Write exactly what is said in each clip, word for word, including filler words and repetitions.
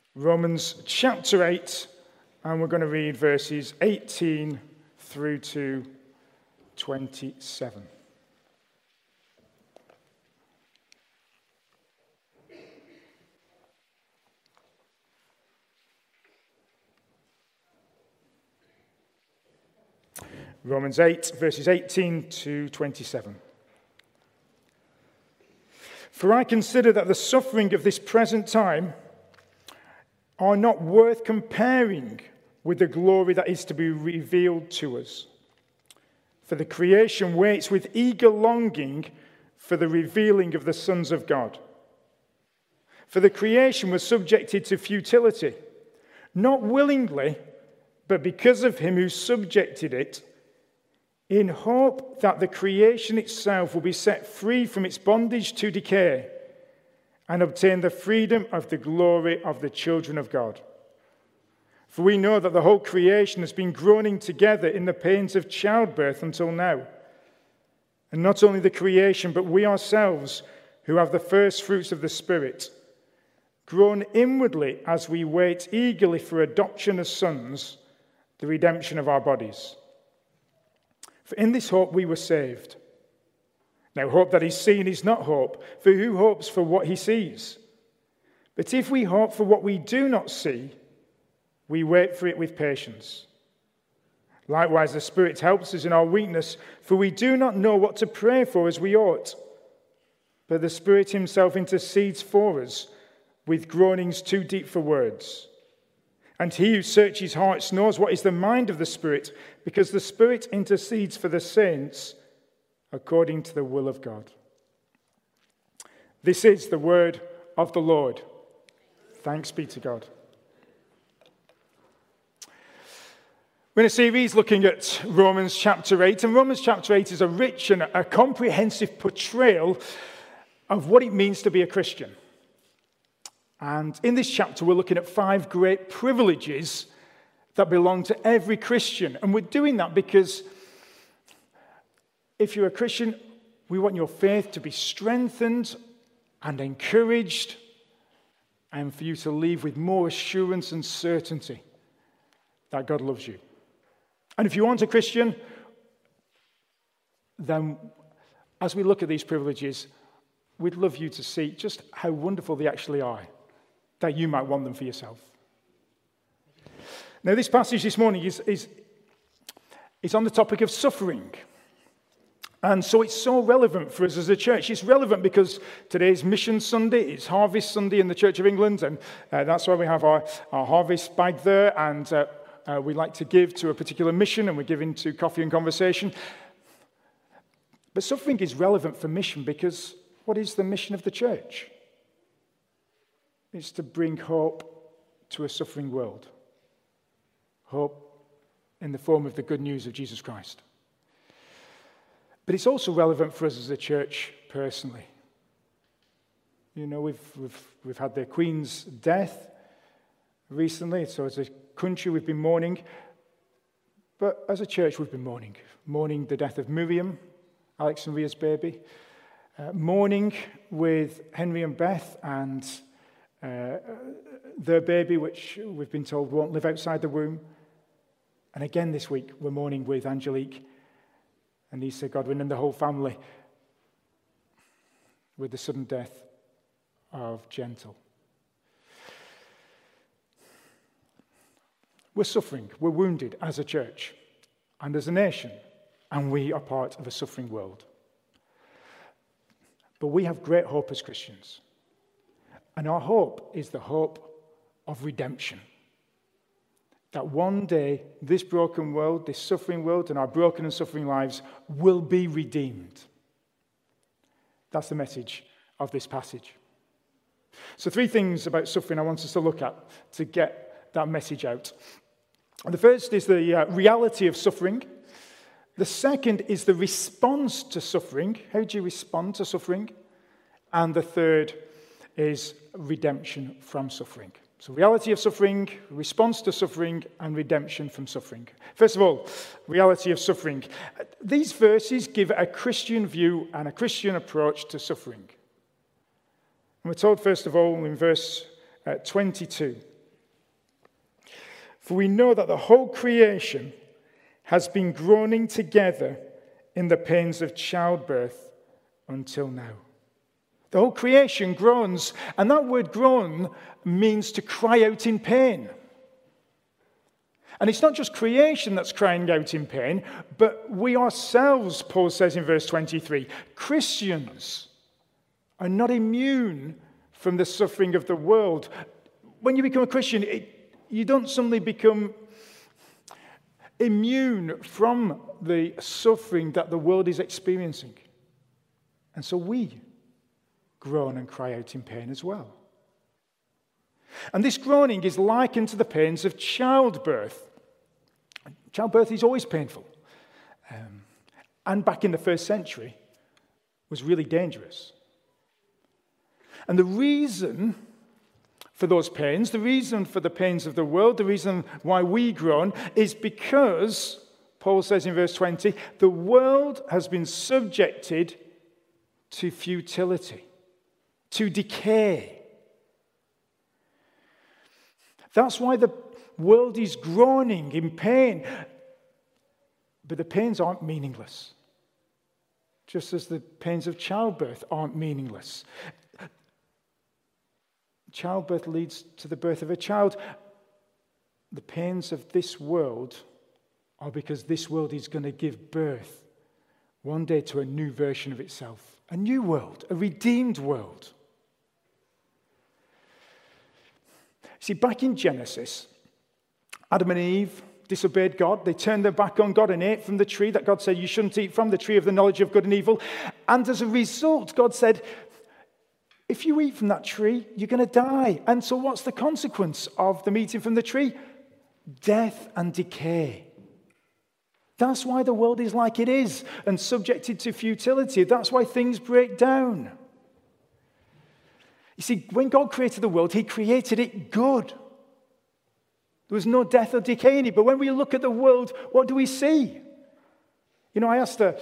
Romans chapter eight, and we're going to read verses eighteen through to twenty-seven. Romans eight, verses eighteen to twenty-seven. For I consider that the suffering of this present time are not worth comparing with the glory that is to be revealed to us. For the creation waits with eager longing for the revealing of the sons of God. For the creation was subjected to futility, not willingly, but because of him who subjected it, in hope that the creation itself will be set free from its bondage to decay and obtain the freedom of the glory of the children of God. For we know that the whole creation has been groaning together in the pains of childbirth until now. And not only the creation, but we ourselves, who have the first fruits of the Spirit, groan inwardly as we wait eagerly for adoption as sons, the redemption of our bodies. For in this hope we were saved. Now, hope that is seen is not hope, for who hopes for what he sees? But if we hope for what we do not see, we wait for it with patience. Likewise, the Spirit helps us in our weakness, for we do not know what to pray for as we ought. But the Spirit himself intercedes for us with groanings too deep for words. And he who searches hearts knows what is the mind of the Spirit, because the Spirit intercedes for the saints according to the will of God. This is the word of the Lord. Thanks be to God. We're in a series looking at Romans chapter eight, and Romans chapter eight is a rich and a comprehensive portrayal of what it means to be a Christian. And in this chapter, we're looking at five great privileges that belong to every Christian. And we're doing that because if you're a Christian, we want your faith to be strengthened and encouraged, and for you to leave with more assurance and certainty that God loves you. And if you aren't a Christian, then as we look at these privileges, we'd love you to see just how wonderful they actually are, that you might want them for yourself. Now, this passage this morning is, is, is on the topic of suffering. And so it's so relevant for us as a church. It's relevant because today's Mission Sunday, it's Harvest Sunday in the Church of England, and uh, that's why we have our, our harvest bag there, and uh, uh, we like to give to a particular mission, and we're giving to Coffee and Conversation. But suffering is relevant for mission because what is the mission of the church? It's to bring hope to a suffering world. Hope in the form of the good news of Jesus Christ. But it's also relevant for us as a church personally. You know, we've, we've, we've had the Queen's death recently, so as a country we've been mourning. But as a church we've been mourning. Mourning the death of Miriam, Alex and Ria's baby. Uh, mourning with Henry and Beth and uh, their baby, which we've been told won't live outside the womb. And again this week we're mourning with Angelique and Lisa Godwin and the whole family with the sudden death of Gentle. We're suffering, we're wounded as a church and as a nation, and we are part of a suffering world. But we have great hope as Christians. And our hope is the hope of redemption. That one day, this broken world, this suffering world, and our broken and suffering lives will be redeemed. That's the message of this passage. So three things about suffering I want us to look at to get that message out. And the first is the uh, reality of suffering. The second is the response to suffering. How do you respond to suffering? And the third is redemption from suffering. So reality of suffering, response to suffering, and redemption from suffering. First of all, reality of suffering. These verses give a Christian view and a Christian approach to suffering. And we're told, first of all, in verse uh, twenty-two, For we know that the whole creation has been groaning together in the pains of childbirth until now. The whole creation groans, and that word groan means to cry out in pain. And it's not just creation that's crying out in pain, but we ourselves, Paul says in verse twenty-three, Christians are not immune from the suffering of the world. When you become a Christian, it, you don't suddenly become immune from the suffering that the world is experiencing. And so we groan and cry out in pain as well. And this groaning is likened to the pains of childbirth. Childbirth is always painful. Um, and back in the first century was really dangerous. And the reason for those pains, the reason for the pains of the world, the reason why we groan is because, Paul says in verse twenty, the world has been subjected to futility, to decay. That's why the world is groaning in pain. But the pains aren't meaningless. Just as the pains of childbirth aren't meaningless. Childbirth leads to the birth of a child. The pains of this world are because this world is going to give birth one day to a new version of itself. A new world, a redeemed world. See, back in Genesis, Adam and Eve disobeyed God. They turned their back on God and ate from the tree that God said you shouldn't eat from, the tree of the knowledge of good and evil. And as a result, God said, if you eat from that tree, you're going to die. And so what's the consequence of them eating from the tree? Death and decay. That's why the world is like it is and subjected to futility. That's why things break down. You see, when God created the world, he created it good. There was no death or decay in it. But when we look at the world, what do we see? You know, I asked a,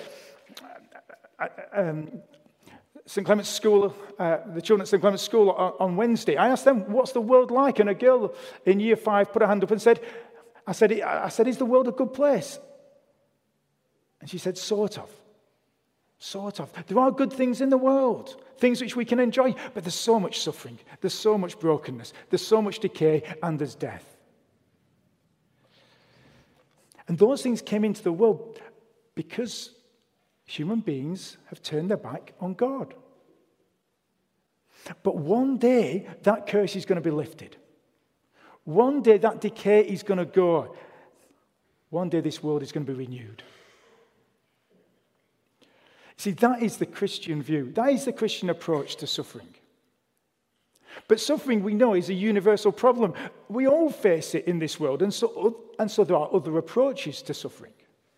um, Saint Clement's School, uh, the children at Saint Clement's School on, on Wednesday, I asked them, what's the world like? And a girl in year five put her hand up and said, I said, I said, is the world a good place? And she said, sort of. Sort of. There are good things in the world, things which we can enjoy, but there's so much suffering, there's so much brokenness, there's so much decay, and there's death. And those things came into the world because human beings have turned their back on God. But one day, that curse is going to be lifted. One day, that decay is going to go. One day, this world is going to be renewed. See, that is the Christian view. That is the Christian approach to suffering. But suffering, we know, is a universal problem. We all face it in this world, and so, and so there are other approaches to suffering.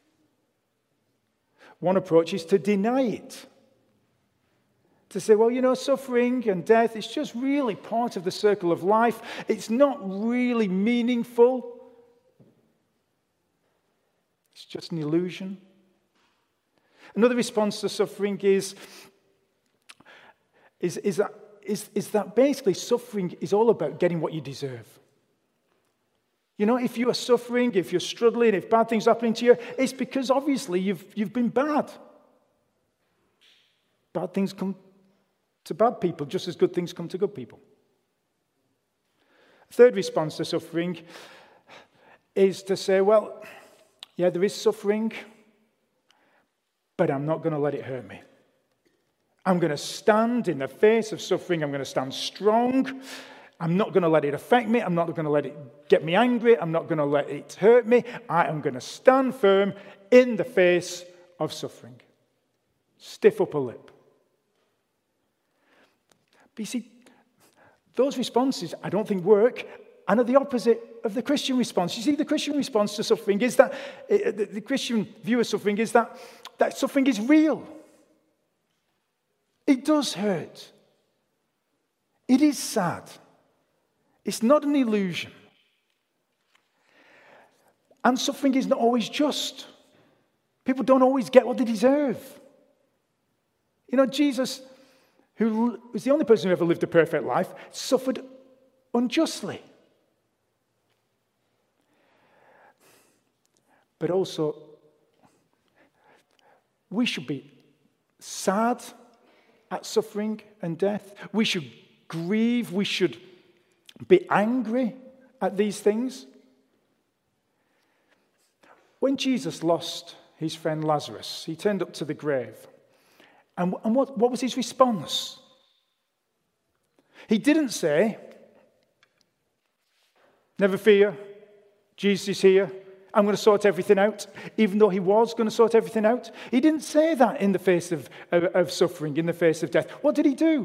One approach is to deny it. To say, well, you know, suffering and death is just really part of the circle of life. It's not really meaningful. It's just an illusion. Another response to suffering is, is, is, that, is, is that basically suffering is all about getting what you deserve. You know, if you are suffering, if you're struggling, if bad things are happening to you, it's because obviously you've, you've been bad. Bad things come to bad people just as good things come to good people. Third response to suffering is to say, well, yeah, there is suffering, but I'm not going to let it hurt me. I'm going to stand in the face of suffering. I'm going to stand strong. I'm not going to let it affect me. I'm not going to let it get me angry. I'm not going to let it hurt me. I am going to stand firm in the face of suffering. Stiff upper lip. But you see, those responses I don't think work and are the opposite of the Christian response. You see, the Christian response to suffering is that, the Christian view of suffering is that, that suffering is real. It does hurt. It is sad. It's not an illusion. And suffering is not always just. People don't always get what they deserve. You know, Jesus, who was the only person who ever lived a perfect life, suffered unjustly. But also, we should be sad at suffering and death. We should grieve. We should be angry at these things. When Jesus lost his friend Lazarus, he turned up to the grave. And, and what, what was his response? He didn't say, "Never fear, Jesus is here. I'm going to sort everything out," even though he was going to sort everything out. He didn't say that in the face of, of, of suffering, in the face of death. What did he do?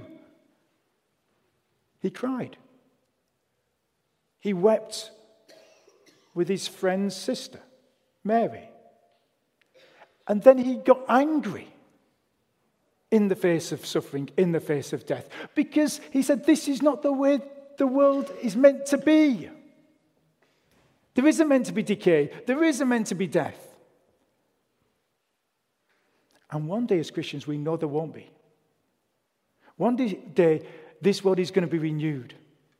He cried. He wept with his friend's sister, Mary. And then he got angry in the face of suffering, in the face of death, because he said, this is not the way the world is meant to be. There isn't meant to be decay. There isn't meant to be death. And one day as Christians, we know there won't be. One day, this world is going to be renewed.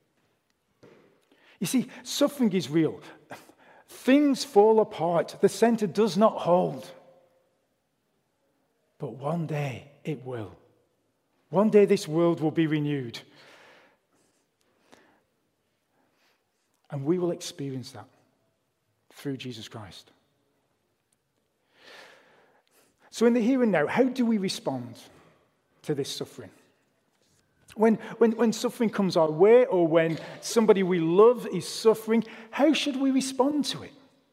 You see, suffering is real. Things fall apart. The center does not hold. But one day it will. One day this world will be renewed. And we will experience that through Jesus Christ. So in the here and now, how do we respond to this suffering? When, when, when suffering comes our way, or when somebody we love is suffering, how should we respond to it?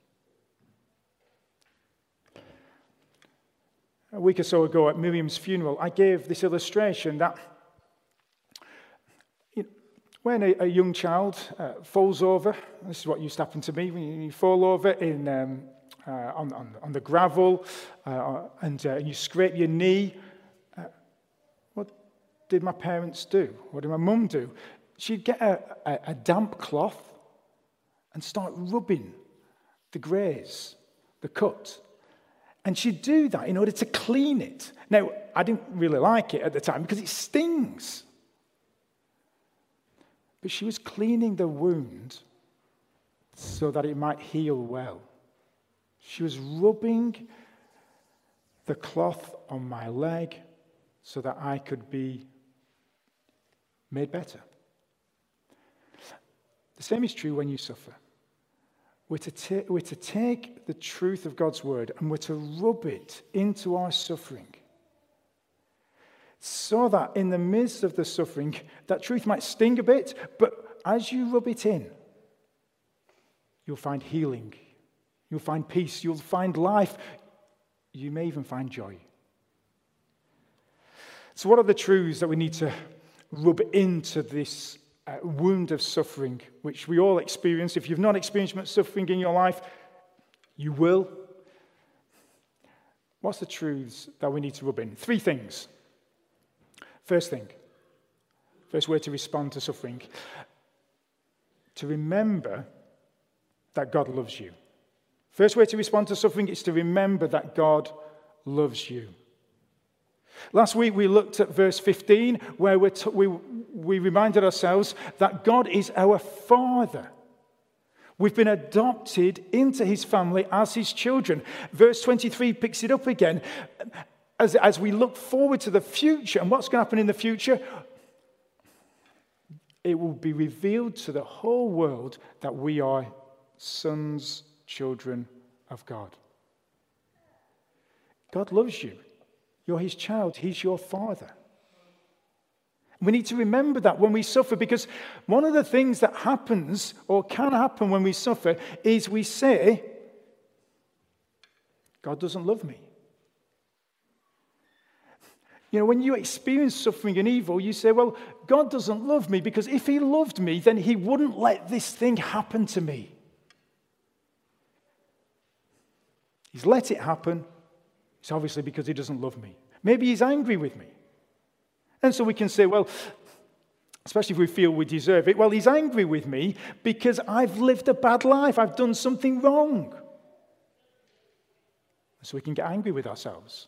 A week or so ago at Miriam's funeral, I gave this illustration that you know, when a, a young child uh, falls over, this is what used to happen to me, when you fall over in, um, uh, on, on, on the gravel uh, and, uh, and you scrape your knee, uh, what did my parents do? What did my mum do? She'd get a, a, a damp cloth and start rubbing the graze, the cut. And she'd do that in order to clean it. Now, I didn't really like it at the time because it stings. But she was cleaning the wound so that it might heal well. She was rubbing the cloth on my leg so that I could be made better. The same is true when you suffer. We're to, ta- we're to take the truth of God's word and we're to rub it into our suffering so that in the midst of the suffering, that truth might sting a bit, but as you rub it in, you'll find healing, you'll find peace, you'll find life, you may even find joy. So what are the truths that we need to rub into this Uh, wound of suffering, which we all experience? If you've not experienced much suffering in your life, you will. What's the truths that we need to rub in? Three things. First thing, first way to respond to suffering, to remember that God loves you. First way to respond to suffering is to remember that God loves you. Last week we looked at verse fifteen, where we're t- we, we reminded ourselves that God is our Father. We've been adopted into his family as his children. Verse twenty-three picks it up again. As, as we look forward to the future, and what's going to happen in the future, it will be revealed to the whole world that we are sons, children of God. God loves you. You're his child. He's your Father. We need to remember that when we suffer, because one of the things that happens or can happen when we suffer is we say, God doesn't love me. You know, when you experience suffering and evil, you say, well, God doesn't love me, because if he loved me, then he wouldn't let this thing happen to me. He's let it happen. It's obviously because he doesn't love me. Maybe he's angry with me. And so we can say, well, especially if we feel we deserve it, well, he's angry with me because I've lived a bad life. I've done something wrong. So we can get angry with ourselves.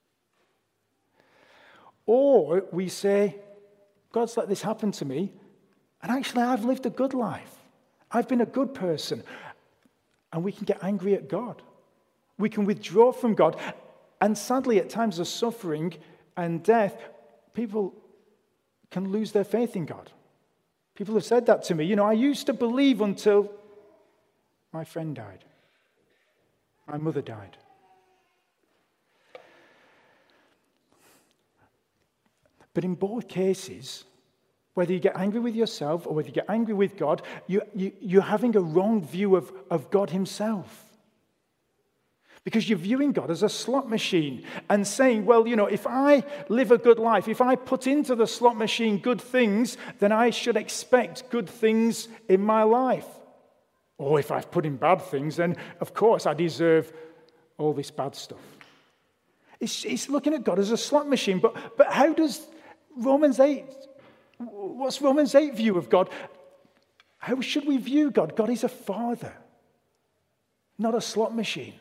Or we say, God's let this happen to me, and actually I've lived a good life. I've been a good person. And we can get angry at God. We can withdraw from God. And sadly, at times of suffering and death, people can lose their faith in God. People have said that to me. You know, I used to believe until my friend died. My mother died. But in both cases, whether you get angry with yourself or whether you get angry with God, you, you, you're having a wrong view of, of God himself. Because you're viewing God as a slot machine and saying, well, you know, if I live a good life, if I put into the slot machine good things, then I should expect good things in my life. Or if I've put in bad things, then of course I deserve all this bad stuff. It's, it's looking at God as a slot machine. But, but how does Romans eight, what's Romans eight view of God? How should we view God? God is a father, not a slot machine.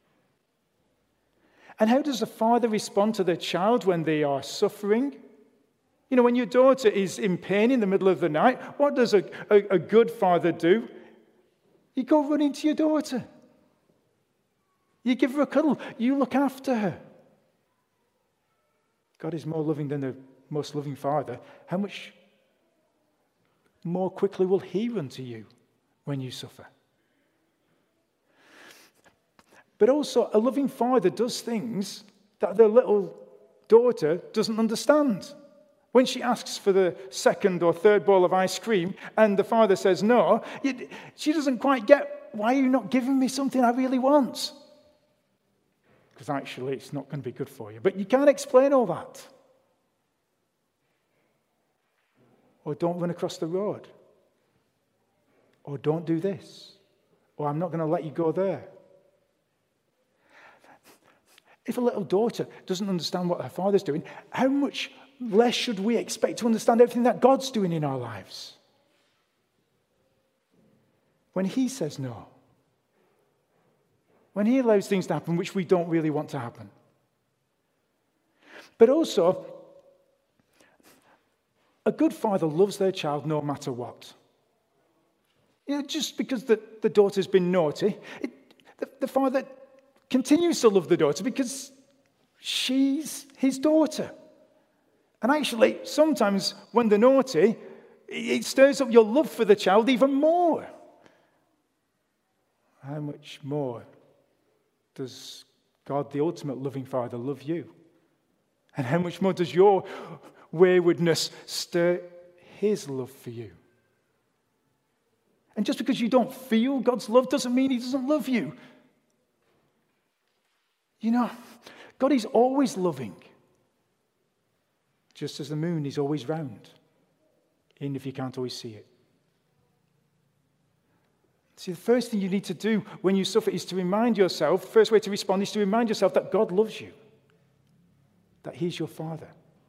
And how does a father respond to their child when they are suffering? You know, when your daughter is in pain in the middle of the night, what does a, a, a good father do? You go running to your daughter. You give her a cuddle. You look after her. God is more loving than the most loving father. How much more quickly will he run to you when you suffer? But also, a loving father does things that their little daughter doesn't understand. When she asks for the second or third bowl of ice cream and the father says no, she doesn't quite get, why are you not giving me something I really want? Because actually it's not going to be good for you. But you can't explain all that. Or don't run across the road. Or don't do this. Or I'm not going to let you go there. If a little daughter doesn't understand what her father's doing, how much less should we expect to understand everything that God's doing in our lives? When he says no. When he allows things to happen which we don't really want to happen. But also, a good father loves their child no matter what. You know, just because the, the daughter's been naughty, it, the, the father continues to love the daughter because she's his daughter. And actually, sometimes when they're naughty, it stirs up your love for the child even more. How much more does God, the ultimate loving Father, love you? And how much more does your waywardness stir his love for you? And just because you don't feel God's love doesn't mean he doesn't love you. You know, God is always loving. Just as the moon is always round, even if you can't always see it. See, the first thing you need to do when you suffer is to remind yourself, the first way to respond is to remind yourself that God loves you, that he's your Father.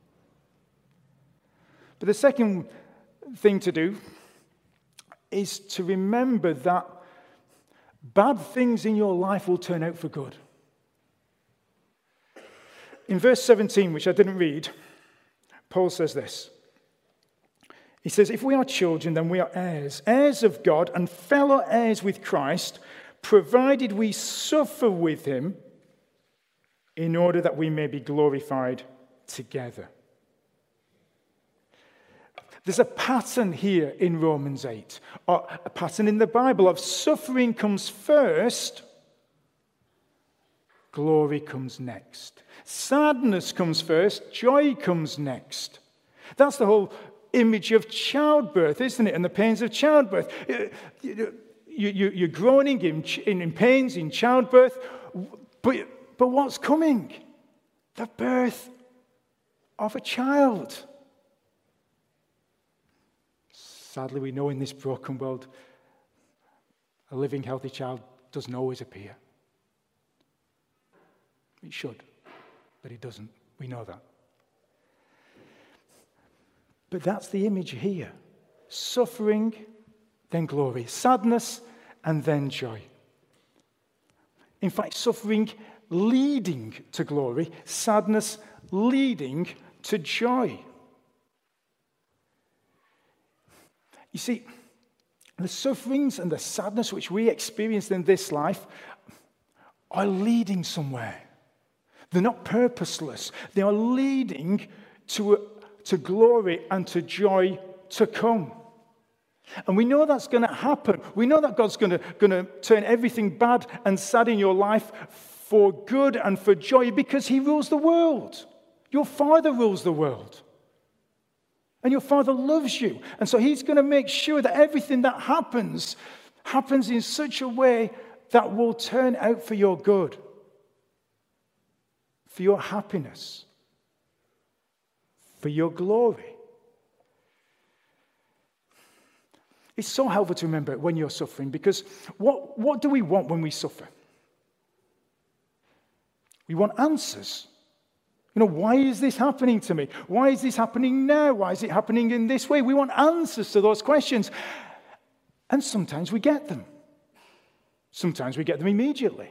But the second thing to do is to remember that bad things in your life will turn out for good. In verse seventeen, which I didn't read, Paul says this. He says, if we are children, then we are heirs, heirs of God and fellow heirs with Christ, provided we suffer with him in order that we may be glorified together. There's a pattern here in Romans eight, or a pattern in the Bible of suffering comes first, glory comes next. Sadness comes first, joy comes next. That's the whole image of childbirth, isn't it? And the pains of childbirth. You, you, you're groaning in, in pains in childbirth, but, but what's coming? The birth of a child. Sadly, we know in this broken world, a living, healthy child doesn't always appear. It should. But it doesn't. We know that. But that's the image here. Suffering, then glory. Sadness, and then joy. In fact, suffering leading to glory. Sadness leading to joy. You see, the sufferings and the sadness which we experience in this life are leading somewhere. They're not purposeless. They are leading to, to glory and to joy to come. And we know that's going to happen. We know that God's going to, going to turn everything bad and sad in your life for good and for joy because he rules the world. Your Father rules the world. And your Father loves you. And so he's going to make sure that everything that happens happens in such a way that will turn out for your good, for your happiness, for your glory. It's so helpful to remember when you're suffering, because what, what do we want when we suffer? We want answers. You know, why is this happening to me? Why is this happening now? Why is it happening in this way? We want answers to those questions. And sometimes we get them. Sometimes we get them immediately.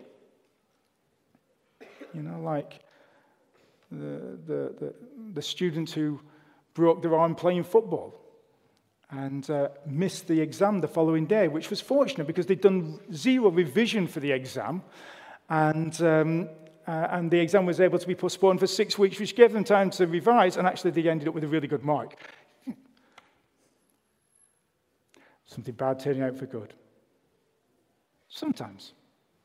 You know, like the, the, the, the student who broke their arm playing football and uh, missed the exam the following day, which was fortunate because they'd done zero revision for the exam. And... Um, Uh, and the exam was able to be postponed for six weeks, which gave them time to revise, and actually they ended up with a really good mark. Something bad turning out for good. Sometimes.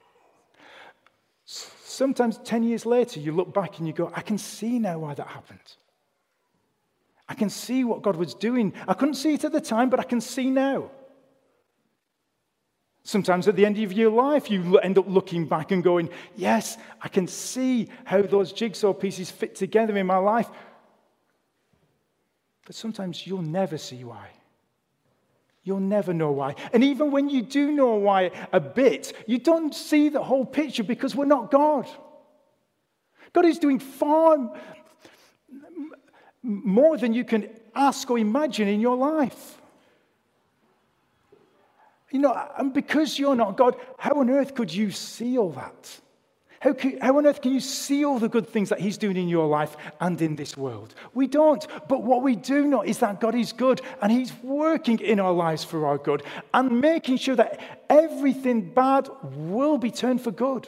Sometimes ten years later, you look back and you go, I can see now why that happened. I can see what God was doing. I couldn't see it at the time, but I can see now. Sometimes at the end of your life, you end up looking back and going, yes, I can see how those jigsaw pieces fit together in my life. But sometimes you'll never see why. You'll never know why. And even when you do know why a bit, you don't see the whole picture because we're not God. God is doing far more than you can ask or imagine in your life. You know, and because you're not God, how on earth could you see all that? How, can, how on earth can you see all the good things that he's doing in your life and in this world? We don't. But what we do know is that God is good and he's working in our lives for our good and making sure that everything bad will be turned for good.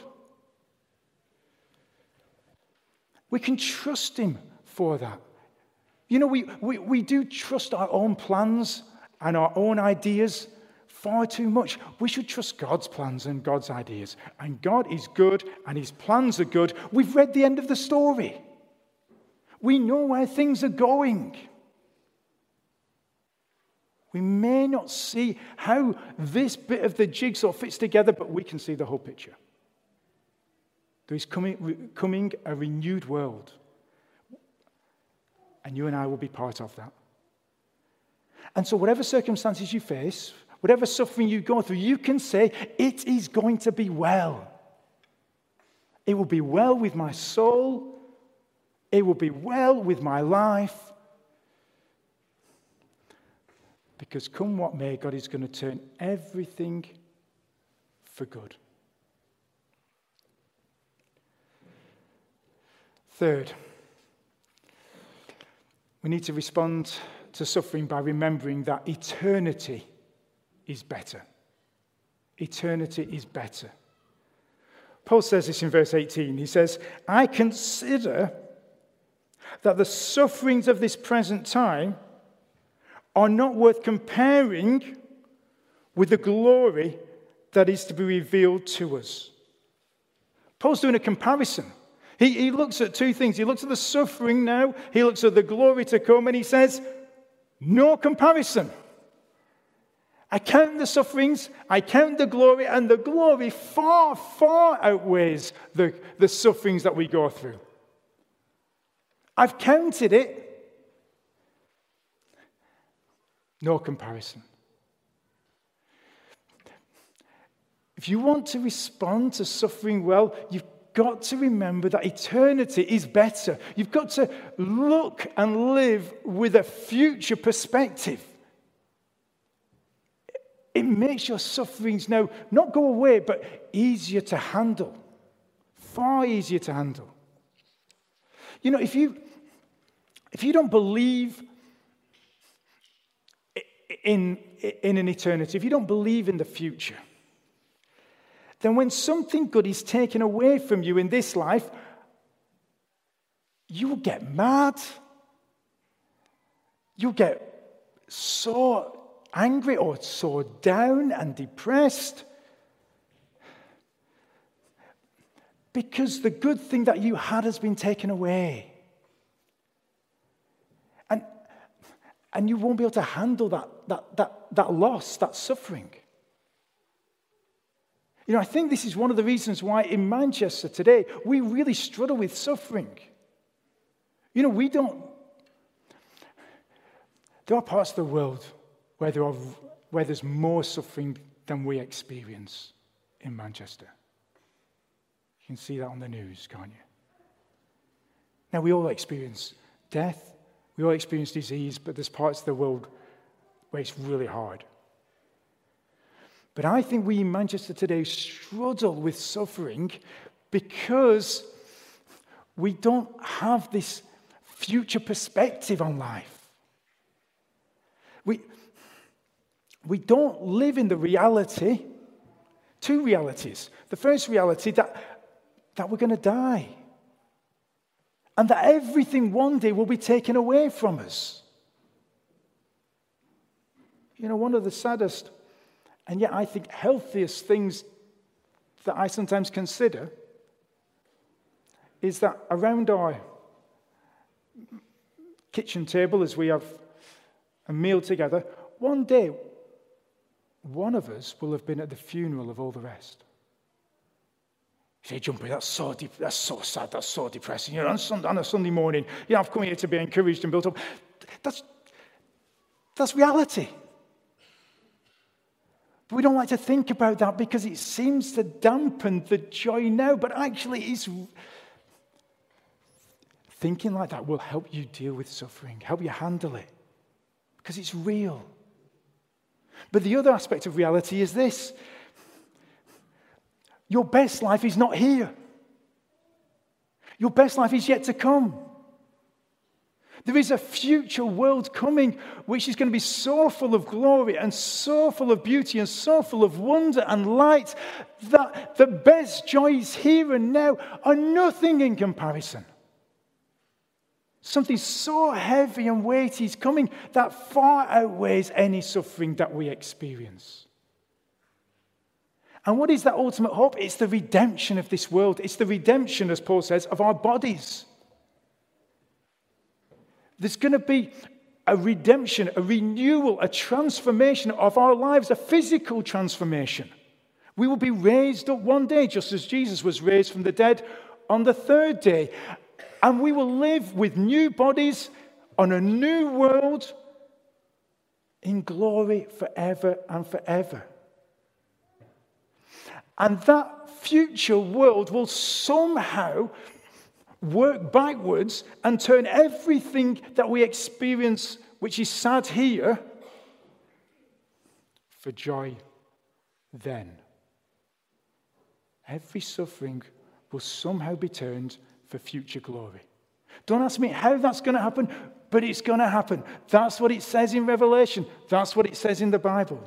We can trust him for that. You know, we, we, we do trust our own plans and our own ideas far too much. We should trust God's plans and God's ideas. And God is good and his plans are good. We've read the end of the story. We know where things are going. We may not see how this bit of the jigsaw fits together, but we can see the whole picture. There is coming, coming a renewed world. And you and I will be part of that. And so whatever circumstances you face, whatever suffering you go through, you can say, it is going to be well. It will be well with my soul. It will be well with my life. Because come what may, God is going to turn everything for good. Third, we need to respond to suffering by remembering that eternity is better. Eternity is better. Paul says this in verse eighteen. He says, I consider that the sufferings of this present time are not worth comparing with the glory that is to be revealed to us. Paul's doing a comparison. He, he looks at two things. He looks at the suffering now. He looks at the glory to come, and he says, no comparison. I count the sufferings, I count the glory, and the glory far, far outweighs the, the sufferings that we go through. I've counted it. No comparison. If you want to respond to suffering well, you've got to remember that eternity is better. You've got to look and live with a future perspective. It makes your sufferings now not go away, but easier to handle. Far easier to handle. You know, if you if you don't believe in, in an eternity, if you don't believe in the future, then when something good is taken away from you in this life, you will get mad. You'll get so angry or so down and depressed. Because the good thing that you had has been taken away. And, and you won't be able to handle that, that, that, that loss, that suffering. You know, I think this is one of the reasons why in Manchester today, we really struggle with suffering. You know, we don't... There are parts of the world where, there are, where there's more suffering than we experience in Manchester. You can see that on the news, can't you? Now, we all experience death. We all experience disease, but there's parts of the world where it's really hard. But I think we in Manchester today struggle with suffering because we don't have this future perspective on life. We, we don't live in the reality, two realities. The first reality that, that we're going to die. And that everything one day will be taken away from us. You know, one of the saddest and yet I think healthiest things that I sometimes consider is that around our kitchen table as we have a meal together, one day, one of us will have been at the funeral of all the rest. You say, Jumpy, that's so deep, that's so sad, that's so depressing. You know, on, Sunday, on a Sunday morning, you know, I've come here to be encouraged and built up. That's, that's reality. But we don't like to think about that because it seems to dampen the joy now. But actually, it's thinking like that will help you deal with suffering, help you handle it, because it's real. But the other aspect of reality is this. Your best life is not here. Your best life is yet to come. There is a future world coming which is going to be so full of glory and so full of beauty and so full of wonder and light that the best joys here and now are nothing in comparison. Something so heavy and weighty is coming that far outweighs any suffering that we experience. And what is that ultimate hope? It's the redemption of this world. It's the redemption, as Paul says, of our bodies. There's going to be a redemption, a renewal, a transformation of our lives, a physical transformation. We will be raised up one day, just as Jesus was raised from the dead on the third day. And we will live with new bodies on a new world in glory forever and forever. And that future world will somehow work backwards and turn everything that we experience, which is sad here, for joy then. Every suffering will somehow be turned for future glory. Don't ask me how that's going to happen, but it's going to happen. That's what it says in Revelation. That's what it says in the Bible.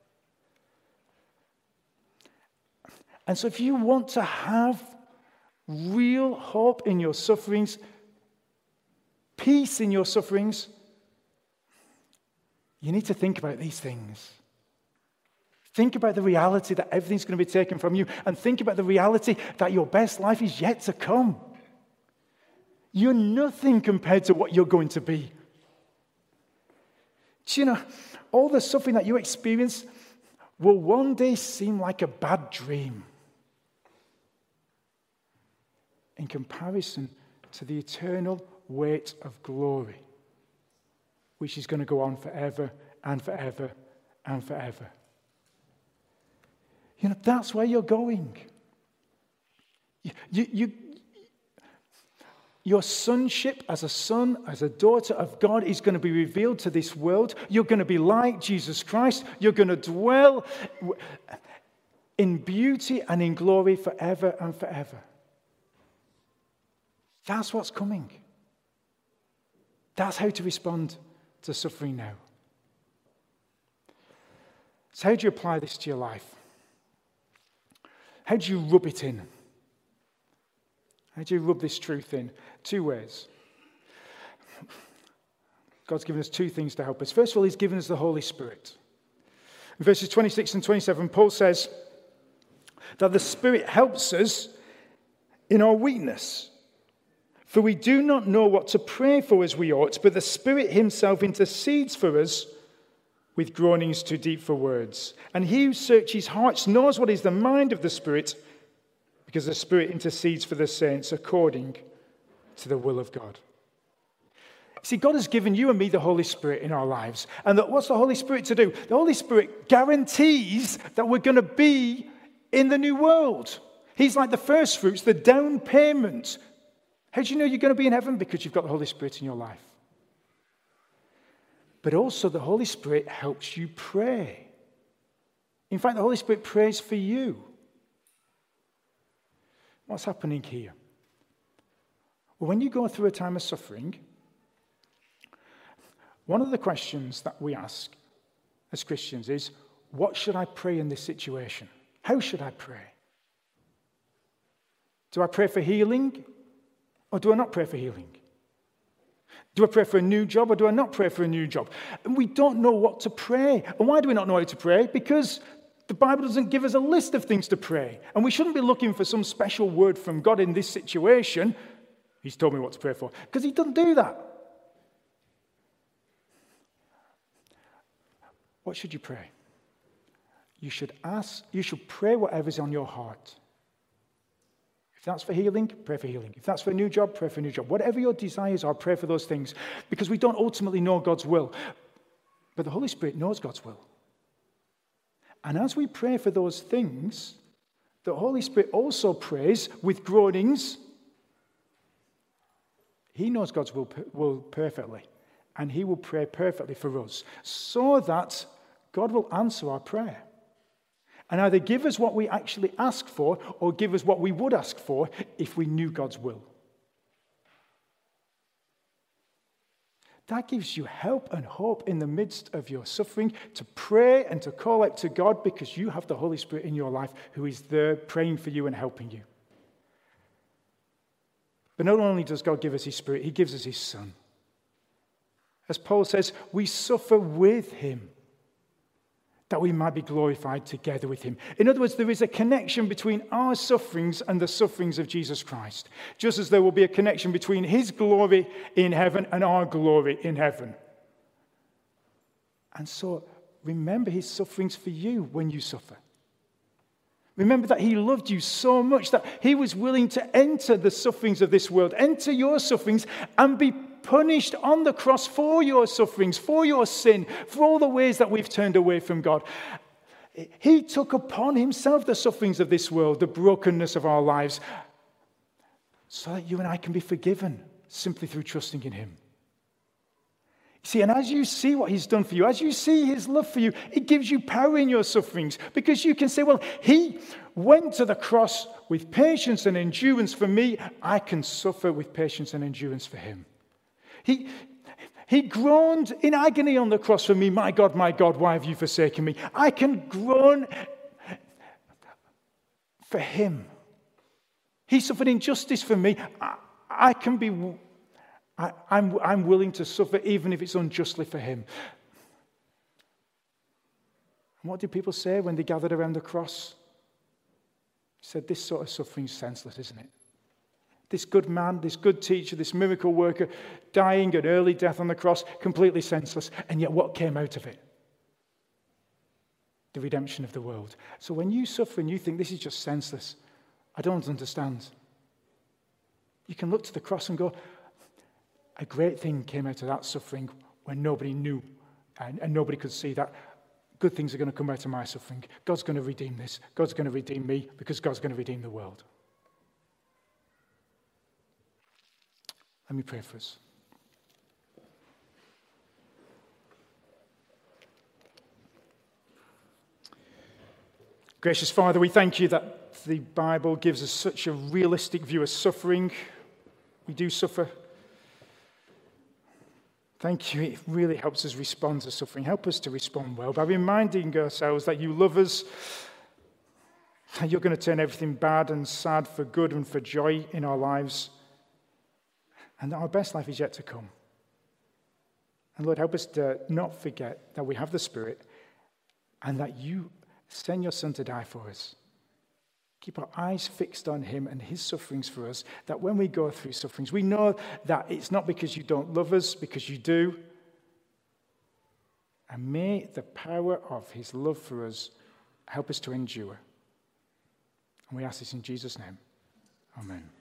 And so if you want to have real hope in your sufferings, peace in your sufferings, you need to think about these things. Think about the reality that everything's going to be taken from you, and think about the reality that your best life is yet to come. You're nothing compared to what you're going to be. Do you know, all the suffering that you experience will one day seem like a bad dream in comparison to the eternal weight of glory, which is going to go on forever and forever and forever. You know, that's where you're going. You, you, you, your sonship as a son, as a daughter of God is going to be revealed to this world. You're going to be like Jesus Christ. You're going to dwell in beauty and in glory forever and forever. That's what's coming. That's how to respond to suffering now. So how do you apply this to your life? How do you rub it in? How do you rub this truth in? Two ways. God's given us two things to help us. First of all, he's given us the Holy Spirit. In verses twenty-six and twenty-seven, Paul says that the Spirit helps us in our weakness. For we do not know what to pray for as we ought, but the Spirit himself intercedes for us with groanings too deep for words. And he who searches hearts knows what is the mind of the Spirit, because the Spirit intercedes for the saints according to the will of God. See, God has given you and me the Holy Spirit in our lives. And that, what's the Holy Spirit to do? The Holy Spirit guarantees that we're going to be in the new world. He's like the first fruits, the down payment. How do you know you're going to be in heaven? Because you've got the Holy Spirit in your life. But also the Holy Spirit helps you pray. In fact, the Holy Spirit prays for you. What's happening here? Well, when you go through a time of suffering, one of the questions that we ask as Christians is, what should I pray in this situation? How should I pray? Do I pray for healing, or do I not pray for healing? Do I pray for a new job, or do I not pray for a new job? And we don't know what to pray. And why do we not know how to pray? Because the Bible doesn't give us a list of things to pray. And we shouldn't be looking for some special word from God in this situation. He's told me what to pray for. Because he doesn't do that. What should you pray? You should ask, you should pray whatever's on your heart. If that's for healing, pray for healing. If that's for a new job, pray for a new job. Whatever your desires are, pray for those things. Because we don't ultimately know God's will. But the Holy Spirit knows God's will. And as we pray for those things, the Holy Spirit also prays with groanings. He knows God's will, will perfectly. And he will pray perfectly for us. So that God will answer our prayer. And either give us what we actually ask for, or give us what we would ask for if we knew God's will. That gives you help and hope in the midst of your suffering to pray and to call out to God, because you have the Holy Spirit in your life who is there praying for you and helping you. But not only does God give us his Spirit, he gives us his Son. As Paul says, we suffer with him, that we might be glorified together with him. In other words, there is a connection between our sufferings and the sufferings of Jesus Christ, just as there will be a connection between his glory in heaven and our glory in heaven. And so remember his sufferings for you when you suffer. Remember that he loved you so much that he was willing to enter the sufferings of this world, enter your sufferings, and be punished on the cross for your sufferings, for your sin, for all the ways that we've turned away from God. He took upon himself the sufferings of this world, the brokenness of our lives, so that you and I can be forgiven simply through trusting in him. See, and as you see what he's done for you, as you see his love for you, it gives you power in your sufferings, because you can say, well, he went to the cross with patience and endurance for me. I can suffer with patience and endurance for him. He, he groaned in agony on the cross for me. My God, my God, why have you forsaken me? I can groan for him. He suffered injustice for me. I, I can be, I, I'm, I'm willing to suffer even if it's unjustly for him. And what did people say when they gathered around the cross? He said, this sort of suffering is senseless, isn't it? This good man, this good teacher, this miracle worker, dying an early death on the cross, completely senseless. And yet what came out of it? The redemption of the world. So when you suffer and you think this is just senseless, I don't understand. You can look to the cross and go, a great thing came out of that suffering when nobody knew and, and nobody could see that. Good things are going to come out of my suffering. God's going to redeem this. God's going to redeem me, because God's going to redeem the world. Let me pray for us. Gracious Father, we thank you that the Bible gives us such a realistic view of suffering. We do suffer. Thank you. It really helps us respond to suffering. Help us to respond well by reminding ourselves that you love us, that you're going to turn everything bad and sad for good and for joy in our lives, and that our best life is yet to come. And Lord, help us to not forget that we have the Spirit and that you send your Son to die for us. Keep our eyes fixed on him and his sufferings for us, that when we go through sufferings, we know that it's not because you don't love us, because you do. And may the power of his love for us help us to endure. And we ask this in Jesus' name. Amen.